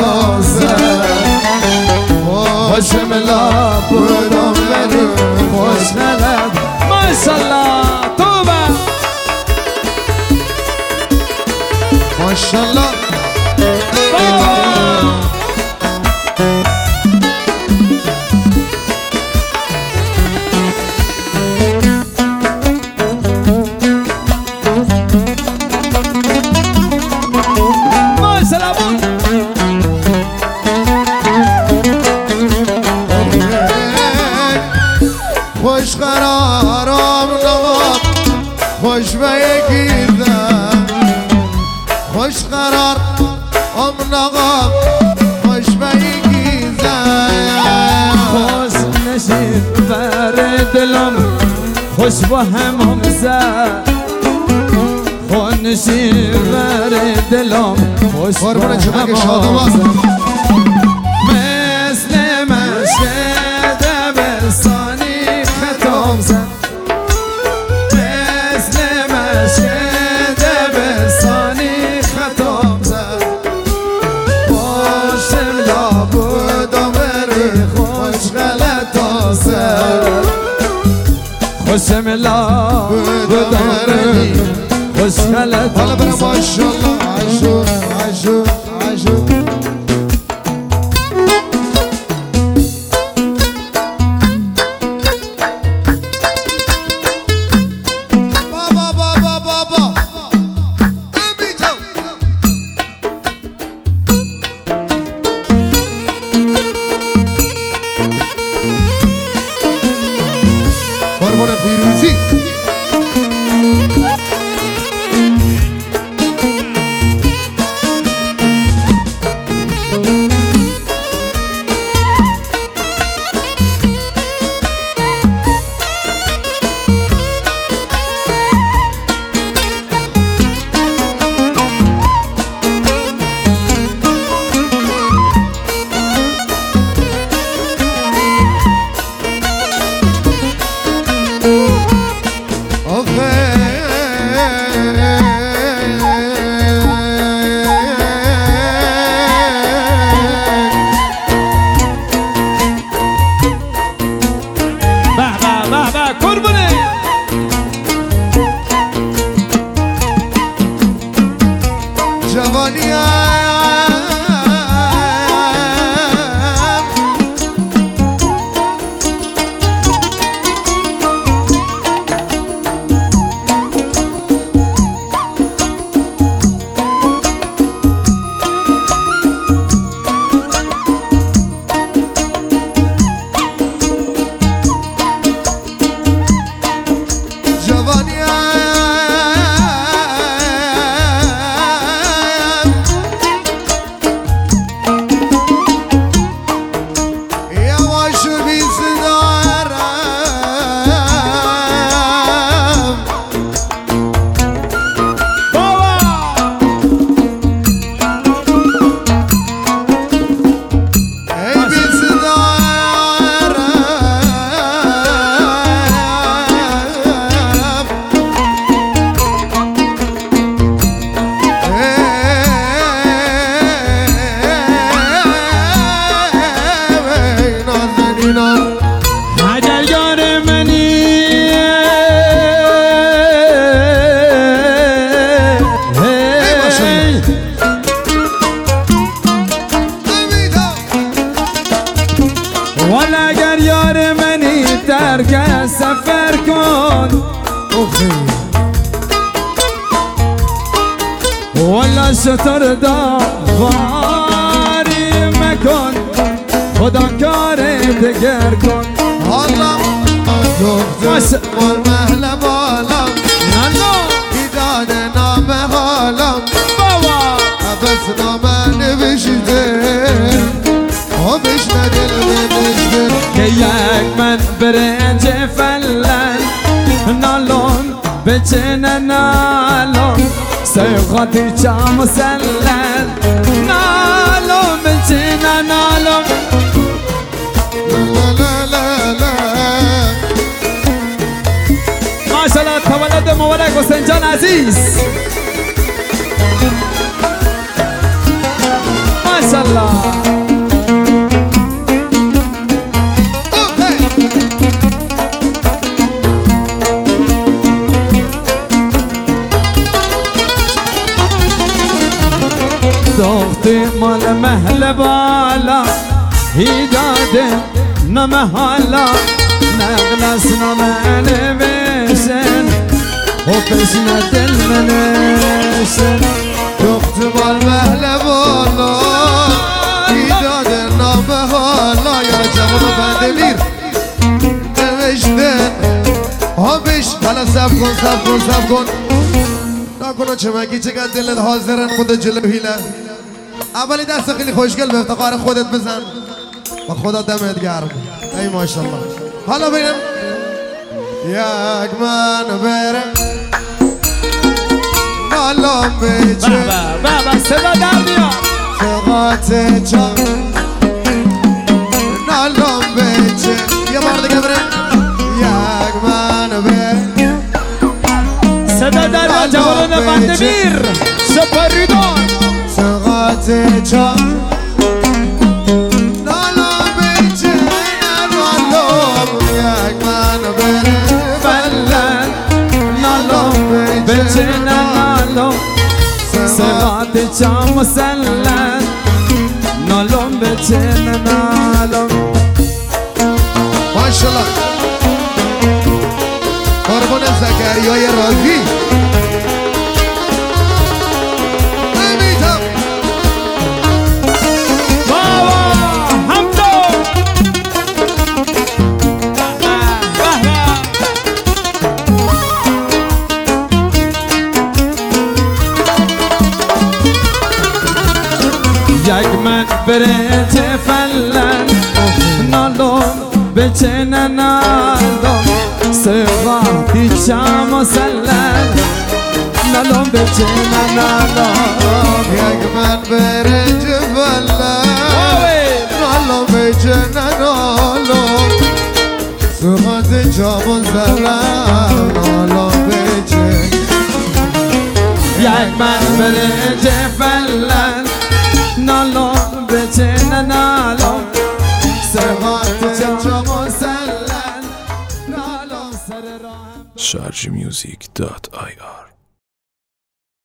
تازه خوشم لب بودم بری خوش غلط ماشالله توبه ماشالله خوش قرارم نواب خوش به یکیدم خوش قرار نواب خوش به یکیدم خوش نشید بر دلم خوش با هم زد خوش نشید بر دلم خوش با هم زد مثل مشهد برسانی ختم زد مثل مشهد برسانی ختم زد خوشم لابودم بری خوش غلط زد خوشم لابودم بری خوش غلط حالا برم ماشالله عجو عجو عجو قربان پیروزی سفر کن والا شطر داواری مکن خدا کار دگر کن حالا دختر مال محل بالم ایداد نام حالم عبس نامه نوشیده آبش ندل نوشته که یک من برنج فلن نالون بچنه نالون سیخاتی چا مسلن نالون بچنه نالون ماشالله تولد مبارک حسین جان عزیز ماشالله الله دختي مال مهل بالا هي داده نمهالا نغلس نمانه بشن و بشنه دل منشن دختي مال مهل بالا هي داده نمهالا یا جوان بندلیر نوشته آبش حالا سب کن نکنه چه مگی چقدر دلت حاضرن خود جلو هیله اولی دست خیلی خوشگل به افتخار خودت بزن و خدا دمت گرم ای ماشاءالله حالا بریم یک من برم نالام بیچه بابا صدا در بیاد فقط جان نالام بیچه یه بار دیگه بریم یک من برم صدا در بیاد جوانان بندمیر سپریدان فقط جان نالام بیچه نالام یک من برم فلن نالام بیچه نالام سقاط جام مسلن نالام بیچه نالام ماشاءالله قربان زکریای رازی یک من برنج فلن نالم بچه نالم سقاطی چم و سلن نالم بچه نالم یک من برنج فلن نالم بچه نالم سقاطی چم و سلن نالم بچه یک من برنج فلن نالم بچه نالم سقاطی چم و سلن نالم سر راهم sharjmusic.ir